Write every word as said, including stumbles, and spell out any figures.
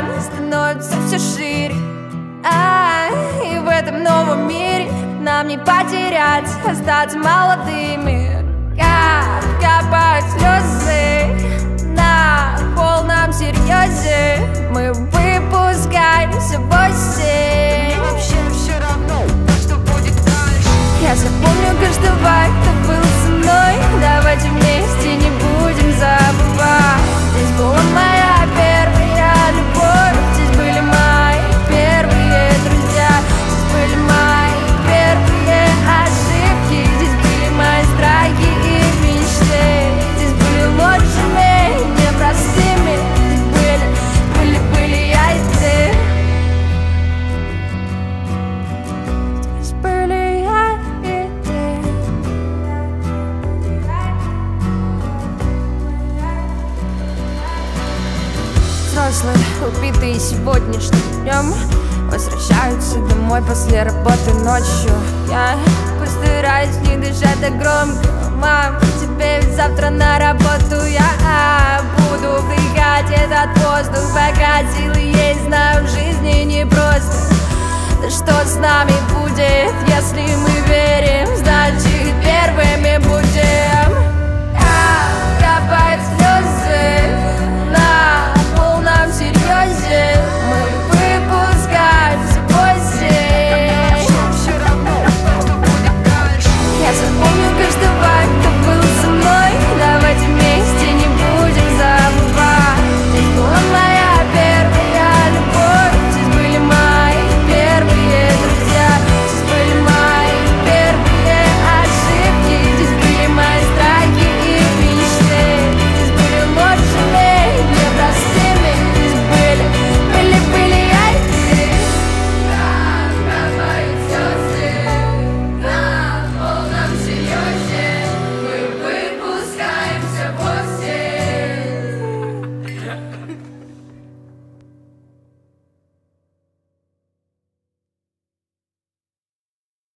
океан становится все шире, а, и в этом новом мире нам не потерять, остаться молодыми. Как капают слезы на полном серьезе, мы выпускаемся в осень. Вообще все равно, что будет дальше. Я запомню каждого, кто был со мной. Давайте вместе не будем забывать. Здесь была моя первая любовь, здесь были мои первые друзья, здесь были мои первые ошибки, здесь были мои страхи и мечты, здесь были лучшими, непростыми, здесь были, были, были я и ты. Здесь были я и ты. Взрослые, убитые сегодняшним днем, возвращаются домой после работы ночью. Я постараюсь не дышать так громко. Мам, тебе ведь завтра на работу. Я буду вдыхать этот воздух, пока силы есть. Знаю, в жизни непросто. Да что с нами будет, если мы верим? Значит, первыми будем.